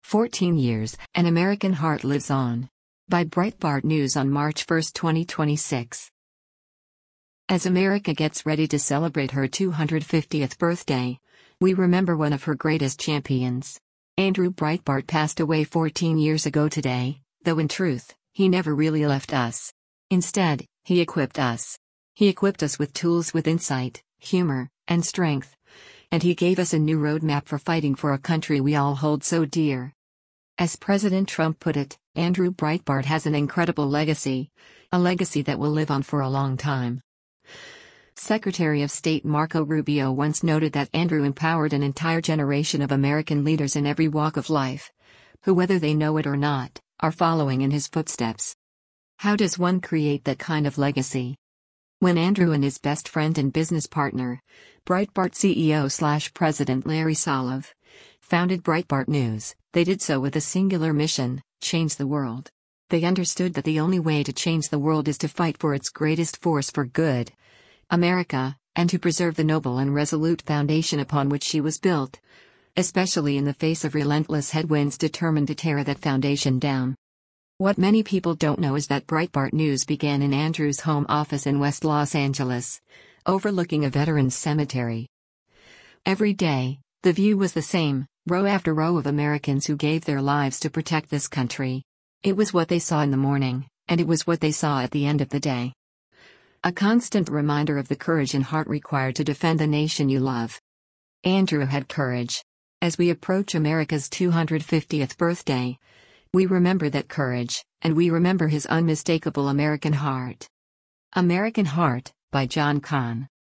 14 years, An American Heart Lives On. By Breitbart News on March 1, 2026. As America gets ready to celebrate her 250th birthday, we remember one of her greatest champions. Andrew Breitbart passed away 14 years ago today, though in truth, he never really left us. Instead, he equipped us. He equipped us with tools with insight, humor, and strength. And he gave us a new roadmap for fighting for a country we all hold so dear. As President Trump put it, Andrew Breitbart has an incredible legacy, a legacy that will live on for a long time. Secretary of State Marco Rubio once noted that Andrew empowered an entire generation of American leaders in every walk of life, who, whether they know it or not, are following in his footsteps. How does one create that kind of legacy? When Andrew and his best friend and business partner, Breitbart CEO/President Larry Solov, founded Breitbart News, they did so with a singular mission: change the world. They understood that the only way to change the world is to fight for its greatest force for good, America, and to preserve the noble and resolute foundation upon which she was built, especially in the face of relentless headwinds determined to tear that foundation down. What many people don't know is that Breitbart News began in Andrew's home office in West Los Angeles, overlooking a veterans cemetery. Every day, the view was the same: row after row of Americans who gave their lives to protect this country. It was what they saw in the morning, and it was what they saw at the end of the day. A constant reminder of the courage and heart required to defend the nation you love. Andrew had courage. As we approach America's 250th birthday, we remember that courage, and we remember his unmistakable American heart. American Heart, by John Kahn.